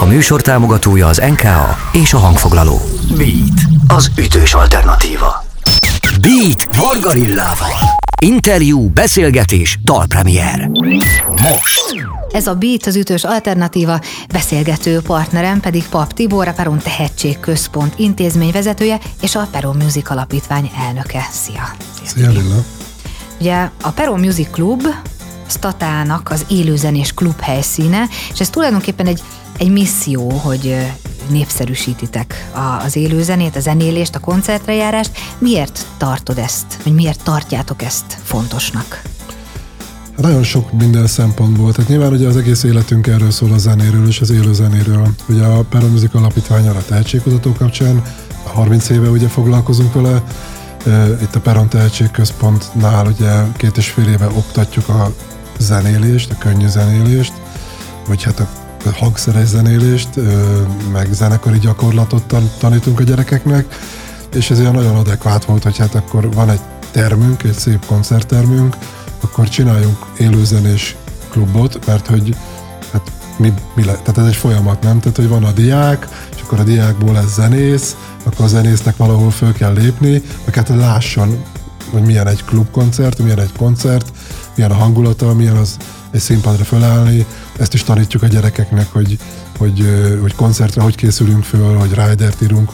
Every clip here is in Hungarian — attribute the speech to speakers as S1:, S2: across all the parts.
S1: műsor támogatója az NKA és a hangfoglaló. Beat, az ütős alternatíva. Beat Varga Lillával. Interjú, beszélgetés, dalpremier. Most!
S2: Ez a Beat, az ütős alternatíva, beszélgető partnerem pedig Papp Tibor, a Peron Tehetségközpont intézményvezetője és a Peron Music Alapítvány elnöke. Szia!
S3: Szia Lilla!
S2: Ugye a Peron Music Club Tatának az élőzenés klub helyszíne, és ez tulajdonképpen egy misszió, hogy népszerűsítitek az élőzenét, a zenélést, a koncertre járást. Miért tartod ezt, vagy miért tartjátok ezt fontosnak?
S3: Nagyon sok minden szempontból. Tehát nyilván ugye az egész életünk erről szól, a zenéről és az élőzenéről. Ugye a Peron Music Alapítvánnyal a tehetségkutató kapcsán 30 éve ugye foglalkozunk vele. Itt a Peron Tehetségközpontnál ugye 2,5 éve oktatjuk a zenélést, a könnyű zenélést, vagy hát a hangszeres zenélést, meg zenekari gyakorlatot tanítunk a gyerekeknek, és ez olyan nagyon adekvát volt, hogy hát akkor van egy termünk, egy szép koncerttermünk, akkor csináljunk élőzenés klubot, mert hogy hát tehát ez egy folyamat, nem? Tehát, hogy van a diák, és akkor a diákból lesz zenész, akkor a zenésznek valahol föl kell lépni, meg hát lásson, hogy milyen egy klubkoncert, milyen egy koncert, milyen a hangulata, milyen az egy színpadra fölállni. Ezt is tanítjuk a gyerekeknek, hogy koncertre hogy készülünk föl, hogy ridert írunk,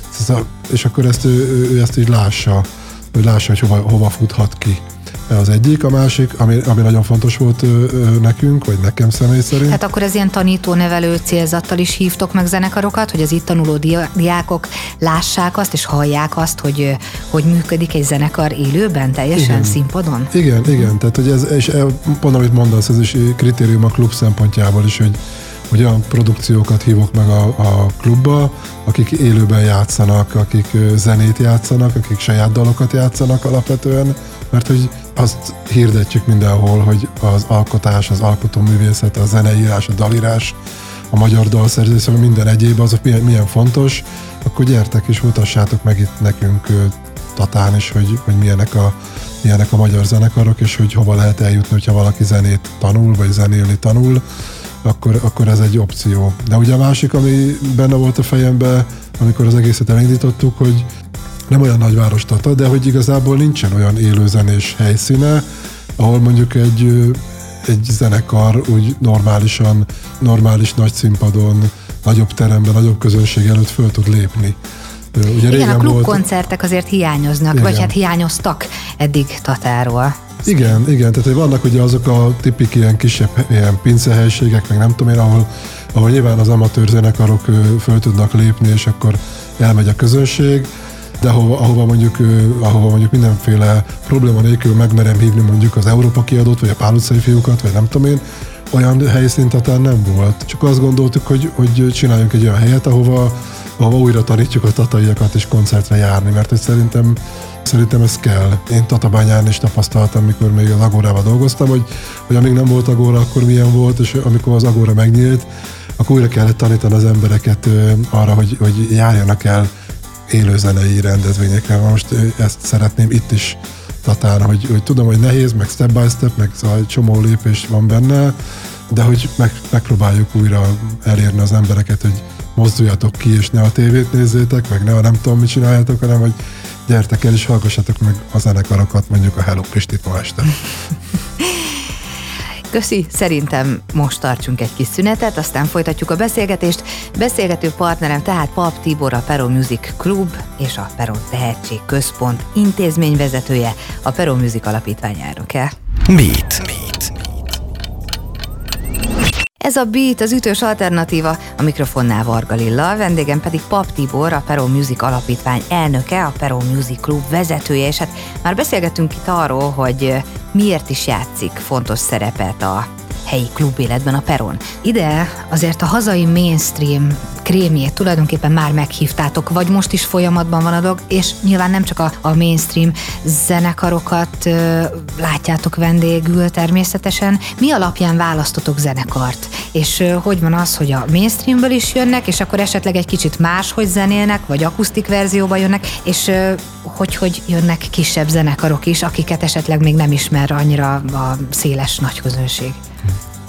S3: és akkor ő ezt így lássa, hogy hova futhat ki. Ez az egyik, a másik, ami nagyon fontos volt nekünk, vagy nekem személy szerint.
S2: Hát akkor ez ilyen tanító-nevelő célzattal is hívtok meg zenekarokat, hogy az itt tanuló diákok lássák azt, és hallják azt, hogy működik egy zenekar élőben, teljesen
S3: igen.
S2: Színpadon?
S3: Igen. Tehát, hogy ez, és pont amit mondasz, ez is kritérium a klub szempontjából is, hogy olyan produkciókat hívok meg a klubba, akik élőben játszanak, akik zenét játszanak, akik saját dalokat játszanak alapvetően, mert hogy azt hirdetjük mindenhol, hogy az alkotás, az alkotóművészet, a zeneírás, a dalírás, a magyar dalszerzés, minden egyéb azok milyen fontos, akkor gyertek és mutassátok meg itt nekünk Tatán is, hogy milyenek a magyar zenekarok, és hogy hova lehet eljutni, hogyha valaki zenét tanul, vagy zenélni tanul, akkor ez egy opció. De ugye a másik, ami benne volt a fejemben, amikor az egészet elindítottuk, hogy nem olyan nagyváros Tata, de hogy igazából nincsen olyan élőzenés helyszíne, ahol mondjuk egy zenekar úgy normális nagy színpadon, nagyobb teremben, nagyobb közönség előtt föl tud lépni.
S2: Ugye igen, a klubkoncertek azért hiányoznak, igen. Vagy hát hiányoztak eddig Tatáról.
S3: Igen, tehát vannak ugye azok a tipik ilyen kisebb ilyen pincehelységek, meg nem tudom én, ahol nyilván az amatőr zenekarok föl tudnak lépni, és akkor elmegy a közönség, de ahova mondjuk mindenféle probléma nélkül megmerem hívni mondjuk az Európa Kiadót, vagy a Pál utcai fiúkat, vagy nem tudom én, olyan helyszín Tatán nem volt. Csak azt gondoltuk, hogy csináljunk egy olyan helyet, ahova újra tanítjuk a tataiakat és koncertre járni, mert hogy szerintem ez kell. Én Tatabányán is tapasztaltam, mikor még az Agórával dolgoztam, hogy amíg nem volt Agóra, akkor milyen volt, és amikor az Agóra megnyílt, akkor újra kellett tanítani az embereket arra, hogy járjanak el élőzenei rendezvényekre. Most ezt szeretném itt is Tatán, hogy tudom, hogy nehéz, meg step by step, meg szóval egy csomó lépés van benne, de hogy megpróbáljuk újra elérni az embereket, hogy mozduljatok ki, és ne a tévét nézzétek, meg ne a nem tudom, mit csináljátok, hanem hogy gyertek el, és hallgassatok meg a zenekarokat, mondjuk a Hello Pistit ma este.
S2: Köszi, szerintem most tartsunk egy kis szünetet, aztán folytatjuk a beszélgetést. Beszélgető partnerem tehát Papp Tibor, a Peron Music Club és a Peron Tehetségközpont intézményvezetője, a Peron Music Alapítvány elnöke.
S1: Beat.
S2: Ez a Beat, az ütős alternatíva, a mikrofonnál Varga Lilla, a vendégem pedig Papp Tibor, a Peron Music Alapítvány elnöke, a Peron Music Club vezetője, és hát már beszélgettünk itt arról, hogy miért is játszik fontos szerepet a helyi klubéletben a Peron. Ide azért a hazai mainstream krémjét tulajdonképpen már meghívtátok, vagy most is folyamatban van a dolog, és nyilván nem csak a mainstream zenekarokat látjátok vendégül természetesen. Mi alapján választotok zenekart? És hogy van az, hogy a mainstreamből is jönnek, és akkor esetleg egy kicsit máshogy zenélnek, vagy akusztik verzióban jönnek, és hogy jönnek kisebb zenekarok is, akiket esetleg még nem ismer annyira a széles nagy közönség?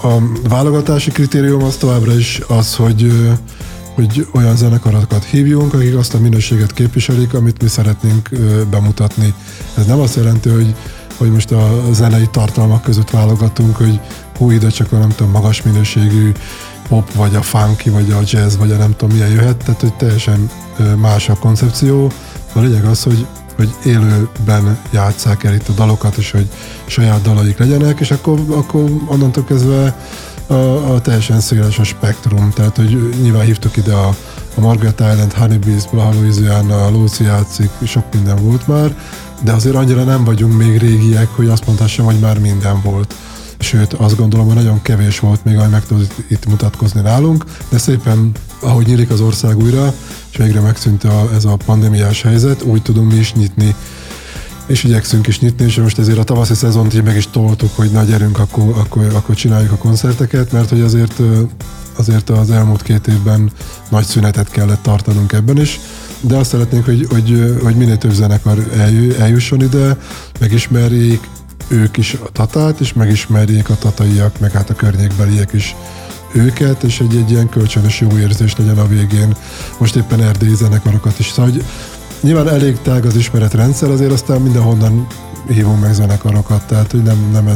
S3: a válogatási kritérium az továbbra is az, hogy olyan zenekarokat hívjunk, akik azt a minőséget képviselik, amit mi szeretnénk bemutatni. Ez nem azt jelenti, hogy most a zenei tartalmak között válogatunk, hogy ide csak a nem tudom, magas minőségű pop, vagy a funky, vagy a jazz, vagy a nem tudom milyen jöhet, tehát hogy teljesen más a koncepció. A lényeg az, hogy élőben játsszák el itt a dalokat, és hogy saját dalaik legyenek, és akkor onnantól kezdve a teljesen széles a spektrum, tehát hogy nyilván hívtuk ide a Margaret Island, Honeybees, Blaha Louisiana, Lucy játszik, sok minden volt már, de azért annyira nem vagyunk még régiek, hogy azt mondhassam, hogy már minden volt. Sőt, azt gondolom, hogy nagyon kevés volt még, ahogy meg tud itt mutatkozni nálunk, de szépen, ahogy nyílik az ország újra, és végre megszűnt ez a pandémiás helyzet, úgy tudunk mi is nyitni, és igyekszünk is nyitni, és most ezért a tavaszi szezont így meg is toltuk, hogy na gyerünk, akkor csináljuk a koncerteket, mert hogy azért az elmúlt 2 évben nagy szünetet kellett tartanunk ebben is, de azt szeretnénk, hogy minél több zenekar eljusson ide, megismerjék ők is a Tatát, és megismerjék a tataiak, meg hát a környékbeliek is őket, és egy ilyen kölcsönös jó érzés legyen a végén. Most éppen erdélyi zenekarokat is. Szóval, nyilván elég tág az ismeretrendszer, azért aztán mindenhonnan hívunk meg zenekarokat, tehát hogy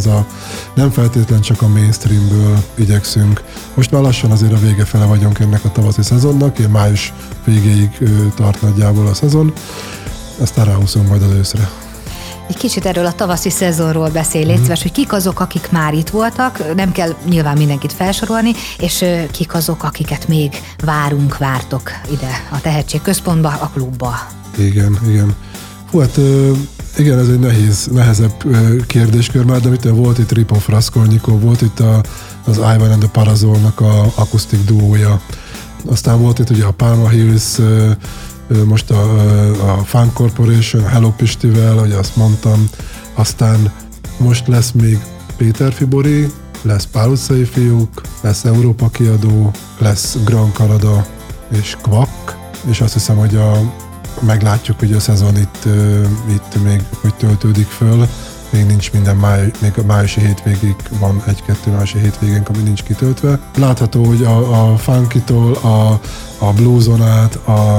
S3: nem feltétlen csak a mainstreamből igyekszünk. Most már lassan azért a vége fele vagyunk ennek a tavaszi szezonnak, ilyen május végéig tart nagyjából a szezon, aztán ráhúzunk majd az őszre.
S2: Egy kicsit erről a tavaszi szezonról beszélj, légy szíves, hogy kik azok, akik már itt voltak, nem kell nyilván mindenkit felsorolni, és kik azok, akiket még vártok ide a Tehetségközpontba, a klubba. Igen.
S3: Hú, hát igen, ez egy nehezebb kérdéskör már, de volt itt Ripon Raskolnikov, volt itt az Ivan and the Parazolnak a akusztik duója, aztán volt itt ugye a Palma Hills, most a Funk Corporation, a Hello Pistivel, ahogy azt mondtam, aztán most lesz még Péter Fibori, lesz Pál utcai fiúk, lesz Európa kiadó, lesz Grand Canada és Kvak, és azt hiszem, hogy meglátjuk, hogy a szezon itt még hogy töltődik föl, még nincs minden még a májusi hétvégig van 1-2 májusi hétvégénk, ami nincs kitöltve. Látható, hogy a funkitól, a blueson át,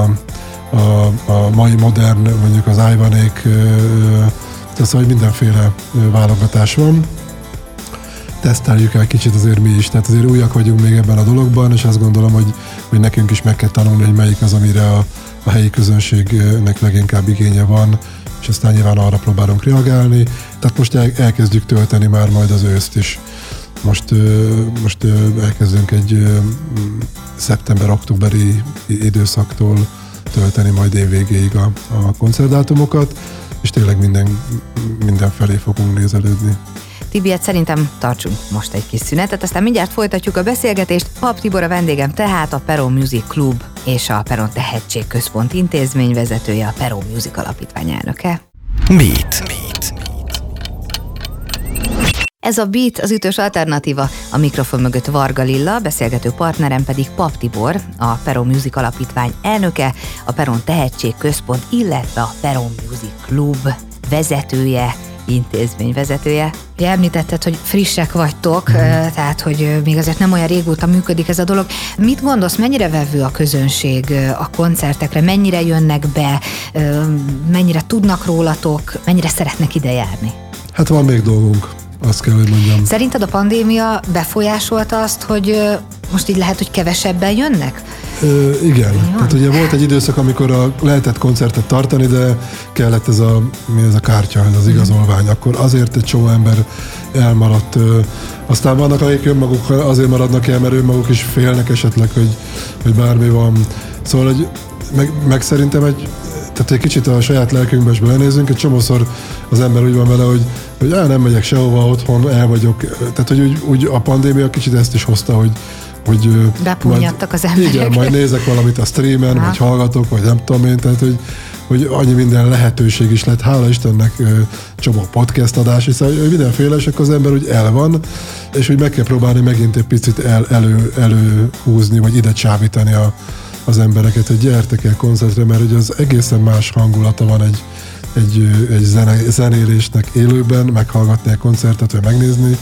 S3: a mai modern, mondjuk az Ivanék, tehát hogy mindenféle válogatás van. Teszteljük el kicsit azért mi is, tehát azért újak vagyunk még ebben a dologban, és azt gondolom, hogy nekünk is meg kell tanulni, hogy melyik az, amire a helyi közönségnek leginkább igénye van, és aztán nyilván arra próbálunk reagálni. Tehát most elkezdjük tölteni már majd az őszt is. Most elkezdünk egy szeptember-októberi időszaktól tölteni majd évvégéig a koncertdátumokat, és tényleg mindenfelé fogunk nézelődni.
S2: Tibi, hát szerintem tartsunk most egy kis szünetet, aztán mindjárt folytatjuk a beszélgetést. Pap Tibor a vendégem, tehát a Peron Music Club és a Peron Tehetségközpont intézményvezetője, a Peron Music Alapítvány elnöke.
S1: Beat.
S2: Ez a Beat az ütős alternatíva, a mikrofon mögött Varga Lilla, beszélgető partnerem pedig Pap Tibor, a Peron Music Alapítvány elnöke, a Peron Tehetségközpont, illetve a Peron Music Club vezetője, intézményvezetője. Ugye említetted, hogy frissek vagytok, tehát hogy még azért nem olyan régóta működik ez a dolog. Mit gondolsz, mennyire vevő a közönség a koncertekre, mennyire jönnek be, mennyire tudnak rólatok, mennyire szeretnek ide járni?
S3: Hát van még dolgunk, azt kell, hogy mondjam.
S2: Szerinted a pandémia befolyásolta azt, hogy most így lehet, hogy kevesebben jönnek?
S3: Igen. Tehát ugye volt egy időszak, amikor lehetett koncertet tartani, de kellett ez a kártya, ez az igazolvány. Akkor azért egy csomó ember elmaradt. Aztán vannak, akik önmaguk azért maradnak el, mert önmaguk is félnek esetleg, hogy bármi van. Szóval, hogy meg szerintem tehát egy kicsit a saját lelkünkbe is belenézünk, egy csomószor az ember úgy van vele, hogy nem megyek sehova, otthon el vagyok. Tehát, hogy úgy a pandémia kicsit ezt is hozta, hogy
S2: bepunyadtak az emberek.
S3: Igen, majd nézek valamit a streamen, vagy hallgatok, vagy nem tudom én, tehát hogy annyi minden lehetőség is lett, hála Istennek csomó podcast adás, hiszen mindenféle, és akkor az ember úgy el van, és hogy meg kell próbálni megint egy picit előhúzni, vagy ide csábítani az embereket, hogy gyertek el koncertre, mert hogy az egészen más hangulata van egy zenélésnek élőben, meghallgatni egy koncertet, vagy megnézni,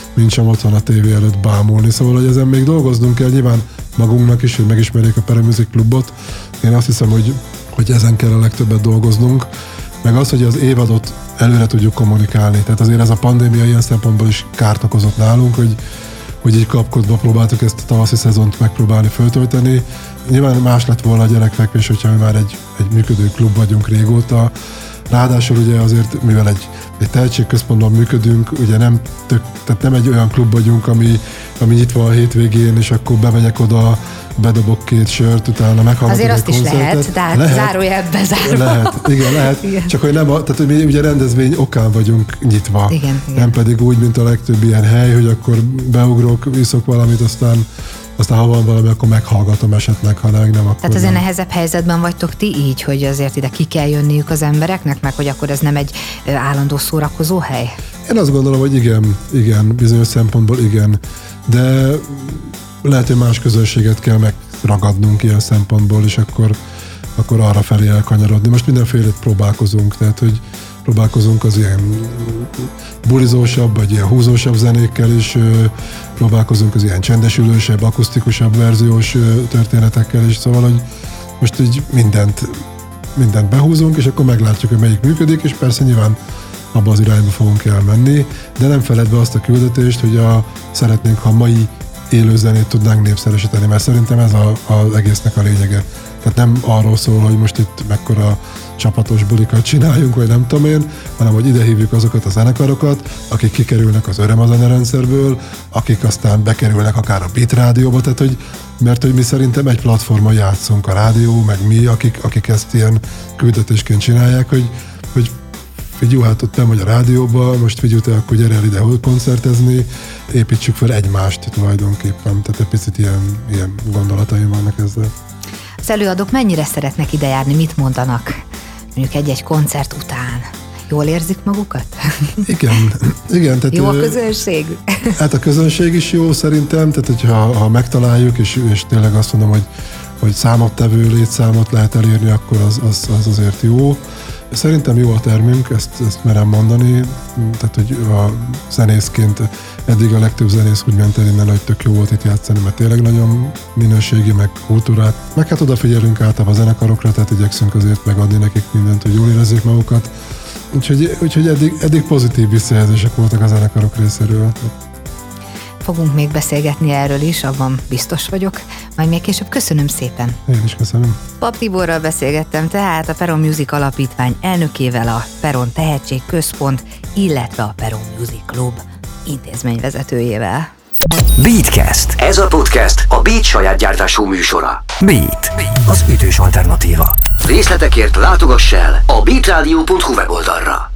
S3: mint sem otthon a tévé előtt bámulni. Szóval, hogy ezen még dolgoznunk kell nyilván magunknak is, hogy megismerjék a Pero Music Clubot. Én azt hiszem, hogy ezen kell a legtöbbet dolgoznunk, meg az, hogy az évadot előre tudjuk kommunikálni. Tehát azért ez a pandémia ilyen szempontból is kárt okozott nálunk, hogy így kapkodva próbáltuk ezt a tavaszi szezont megpróbálni föltölteni. Nyilván más lett volna a gyerekfekvés, hogyha mi már egy működő klub vagyunk régóta. Ráadásul ugye azért, mivel egy tehetségközpontban működünk, ugye tehát nem egy olyan klub vagyunk, ami nyitva a hétvégén, és akkor bemegyek oda, bedobok 2 sört, utána meghallgatok
S2: azért azt
S3: egy koncertet.
S2: is lehet, de hát zárójelbe zárva.
S3: Lehet. Igen. Csak hogy tehát hogy mi ugye rendezvény okán vagyunk nyitva.
S2: Igen.
S3: Nem pedig úgy, mint a legtöbb ilyen hely, hogy akkor beugrok, iszok valamit, aztán ha van valami, akkor meghallgatom esetleg, ha nem, akkor
S2: Tehát azért
S3: nem.
S2: nehezebb helyzetben vagytok ti így, hogy azért ide ki kell jönniük az embereknek, meg hogy akkor ez nem egy állandó szórakozó hely?
S3: Én azt gondolom, hogy igen, bizonyos szempontból igen, de lehet, hogy más közönséget kell megragadnunk ilyen szempontból, és akkor arra felé elkanyarodni. Most mindenfélét próbálkozunk, tehát hogy próbálkozunk az ilyen bulizósabb, vagy ilyen húzósabb zenékkel is, próbálkozunk az ilyen csendesülősebb, akusztikusabb verziós történetekkel is, szóval, hogy most így mindent behúzunk, és akkor meglátjuk, hogy melyik működik, és persze nyilván abba az irányba fogunk elmenni, de nem feledve azt a küldetést, hogy szeretnénk, ha mai élőzenét tudnánk népszerűsíteni, mert szerintem ez az egésznek a lényege. Tehát nem arról szól, hogy most itt mekkora csapatos bulikat csináljunk, vagy nem tudom én, hanem hogy ide hívjuk azokat a zenekarokat, akik kikerülnek az Öröm a Zene rendszerből, akik aztán bekerülnek akár a Beat rádióba, tehát mert hogy mi szerintem egy platformon játszunk, a rádió, meg mi, akik ezt ilyen küldetésként csinálják, hogy figyelj, hát ott nem vagy a rádióban, most figyelj, te akkor gyere el ide koncertezni, építsük fel egymást tulajdonképpen, tehát egy picit ilyen gondolataim vannak ezzel.
S2: Az előadók mennyire szeretnek ide járni, mit mondanak mondjuk egy koncert után? Jól érzik magukat?
S3: Igen. Tehát,
S2: jó a közönség?
S3: Hát a közönség is jó szerintem, tehát hogyha megtaláljuk, és tényleg azt mondom, hogy számottevő létszámot lehet elérni, akkor az azért jó. Szerintem jó a termünk, ezt merem mondani, tehát hogy a zenészként eddig a legtöbb zenész úgy ment el innen, hogy tök jó volt itt játszani, mert tényleg nagyon minőségi, meg kultúrát, meg hát odafigyelünk általában a zenekarokra, tehát igyekszünk azért megadni nekik mindent, hogy jól érezzék magukat. Úgyhogy eddig pozitív visszajelzések voltak a zenekarok részéről.
S2: Fogunk még beszélgetni erről is, abban biztos vagyok. Majd még később köszönöm szépen.
S3: Én is köszönöm.
S2: Pap Tiborral beszélgettem tehát a Peron Music Alapítvány elnökével, a Peron Tehetség Központ, illetve a Peron Music Club intézményvezetőjével.
S1: Beatcast. Ez a podcast a Beat saját gyártású műsora. Beat, az ütős alternatíva. Részletekért látogass el a beatradio.hu weboldalra.